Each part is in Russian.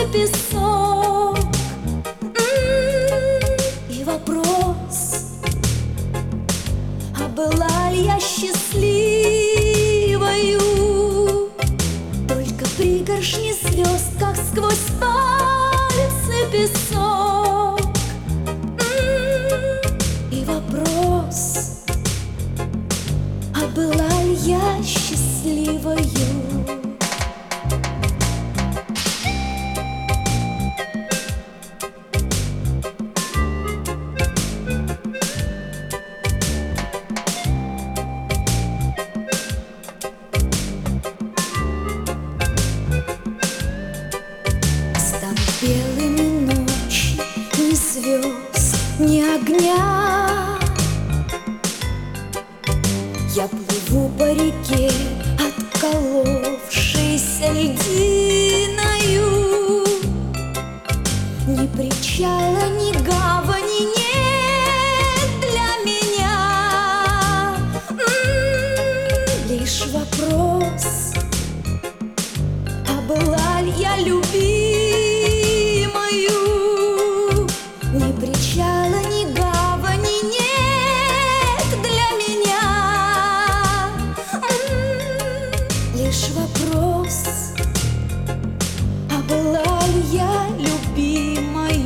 песок. И вопрос, а была ли я счастливою? Только пригоршни звезд, как сквозь пальцы песок. И вопрос, а была ли я счастливою? Белыми ночи, ни звезд, ни огня. Я плыву по реке, отколовшейся льдиною. Ни причала, ни гавани нет для меня. Лишь вопрос, а была ли я любимой? Ни причала, ни гавани нет для меня. Лишь вопрос, а была ли я любимою?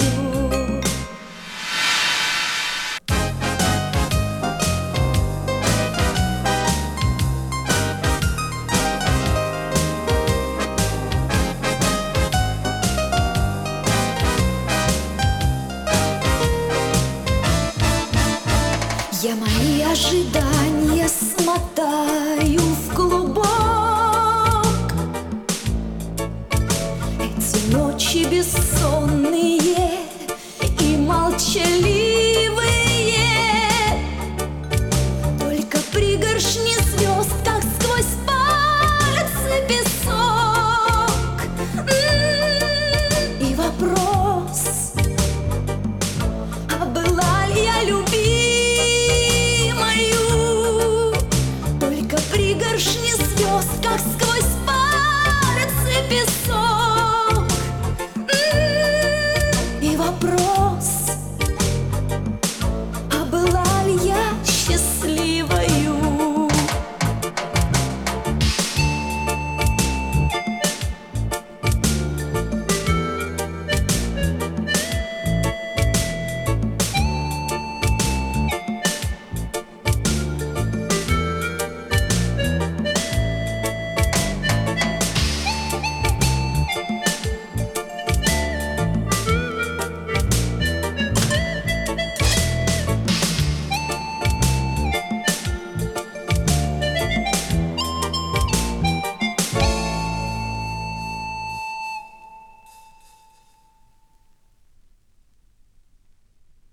Я мои ожидания смотаю в клубок. Эти ночи бессонные